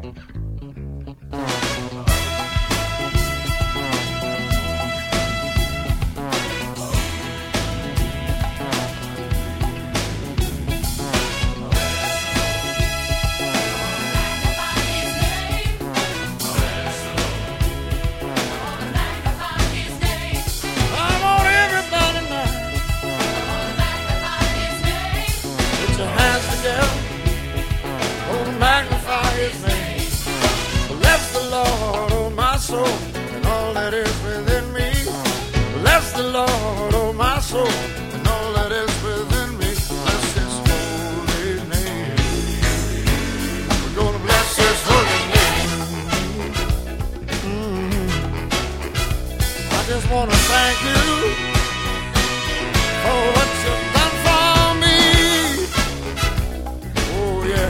And all that is within me. Bless the Lord, oh my soul, and all that is within me. Bless His holy name. We're gonna bless His holy name. I just wanna thank you for what you've done for me. Oh yeah.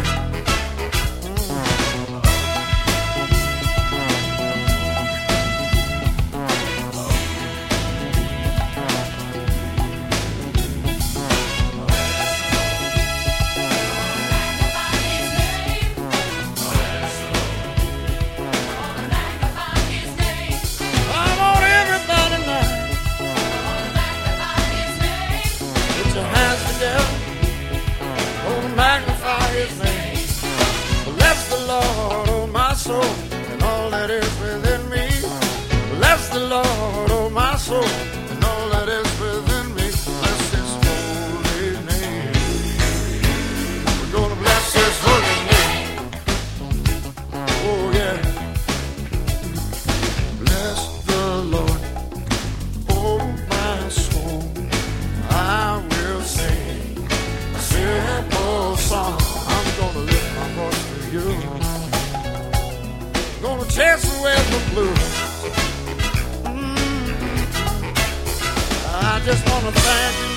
Magnify His name. Bless the Lord, oh my soul, and all that is within me. Bless the Lord, oh my soul, and all that is within me. Bless His holy name. We're gonna bless His holy name. Oh yeah. Bless the Lord, oh my soul. I will sing a simple song. I'm gonna lift my voice for you. Gonna chase away the blues. I just wanna thank you.